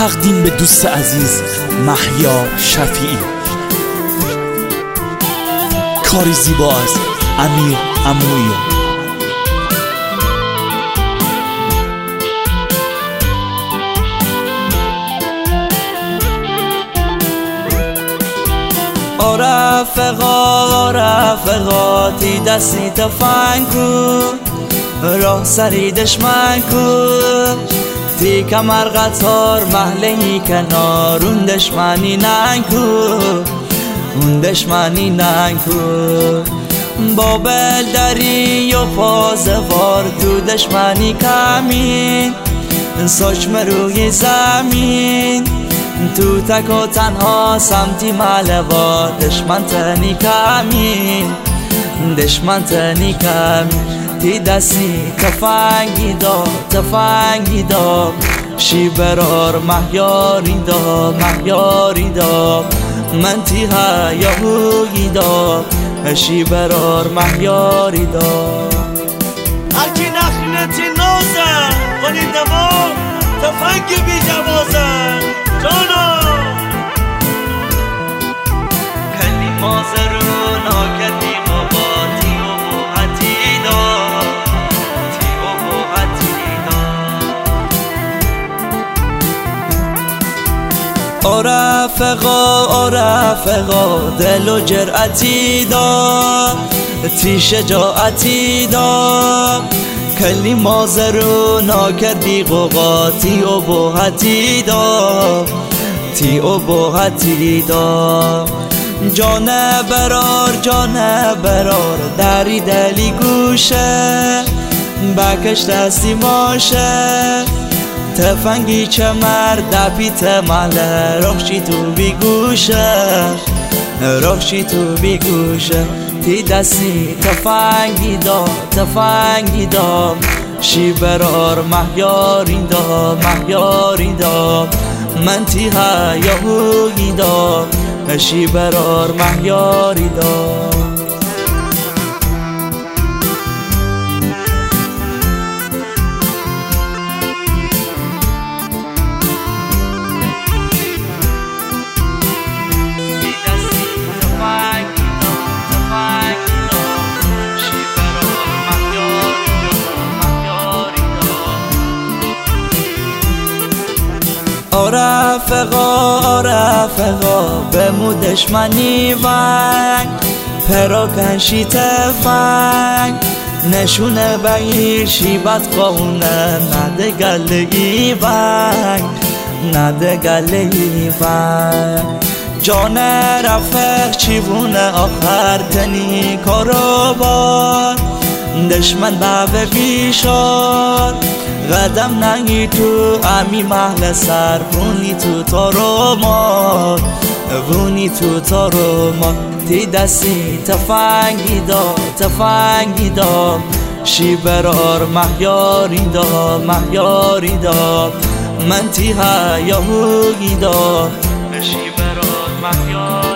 تقدیم به دوست عزیز محیا شفیعی. کاری زیبا از امیر امویی. رفقا تی دستی تفنگ کن، راه سری دشمن کن، تی کمر قطار محلهی کنار، اون دشمنی ننگ کن، اون دشمنی ننگ کن. با بلدری و پازوار تو دشمنی کمین، ساچم روی زمین، تو تک و تنها سمتی ملوا، دشمن تنی کمین، دشمن تنی کمین. تی دستی تفنگی دا شی برار مهیاری دا من تی هیاهوی دا شی برار مهیاری دا. هرکی نخنتی نازن ولی دما تفنگی بی جوازن جانا کلی مازرونا کلی مباتی و بوحتی دا تی و بوحتی دا. رفقا دل و جرأتی دا تی شجاعتی دا کلی مازرونا کردی قوقاتی و بوحتی دا تی و بوحتی دا. جان برار دری دلی گوشه بکش دستی ماشه تفنگی چمر دپیت محله رخشی تو بیگوشه رخشی تو بیگوشه. تی دستی تفنگی دا شی برار مهیاری دا من تی هیاهوی دا شی برار مهیاری دا. رفقا بمو دشمنی ونگ پراکنشی تفنگ نشونه بگیر شیبت قونه نده گلگی ونگ نده گلگی ونگ. جان رفق چیبونه آخر تنی کاروبار دشمن به بیشار قدم نگی تو امی محل سر بونی تو تارو ما بونی تو تارو ما. تی دستی تفنگی دا شی برار مهیاری دا من تی هیاهوی دا شی برار مهیاری